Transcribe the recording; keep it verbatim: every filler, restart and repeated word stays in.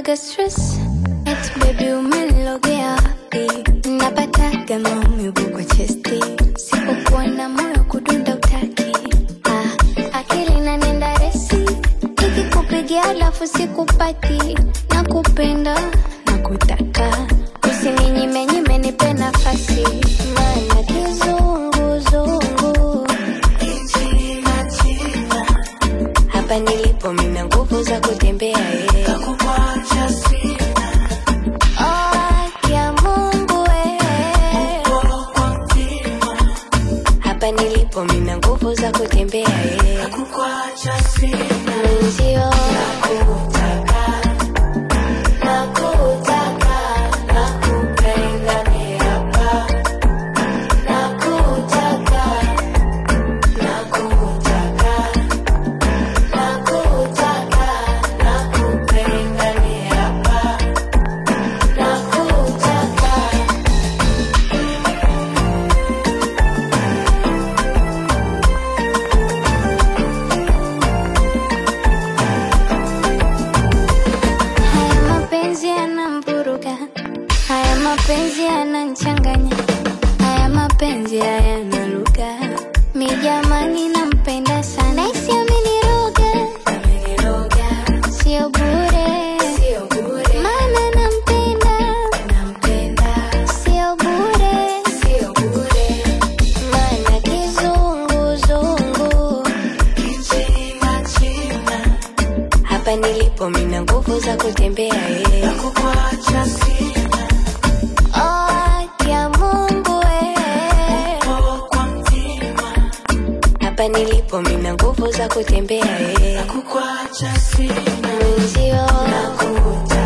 sinaga stress. It's baby umenilogea happy. Napataga maumivu kwa chesti. Sipokuwa na moyo kudunda utaki. Ah, akili inanenda resi. Nikikupigia alafu sikupati. Nakupenda, nakutaka. Usininyime nyime nipe nafasi. Maana kizungu zungu hapa nilipo mina nguvu za kutembea eh. Kukuacha sina. Oh, ya Mungu eh. Kwa mtima. Hapa nilipo mina nguvu za kutembea eh. Kukuacha sina. Mwenzio Nakutaka, nakutaka, nakupenda ni hapa. Nakutaka, nakutaka, nakutaka, nakupenda ni hapa. Nakutaka. haya mapenzi yanamvuruga. Haya mapenzi yananchanganya. Haya mapenzi hayana lugha. Mi jamani nampenda sana. Naisi ameniroga. Ameniroga, Sio bure. sio bure. Maana nampenda. Nampenda, Sio bure. sio bure. Maana kizungu zungu China, China. hapa nilipo mina nguvu za kutembea eh. Kukuacha sina. Oh, ya Mungu eh. Kwa mtima. Hapa nilipo mina nguvu za kutembea eh. Kukuacha sina. Mwenzio Nakutaka.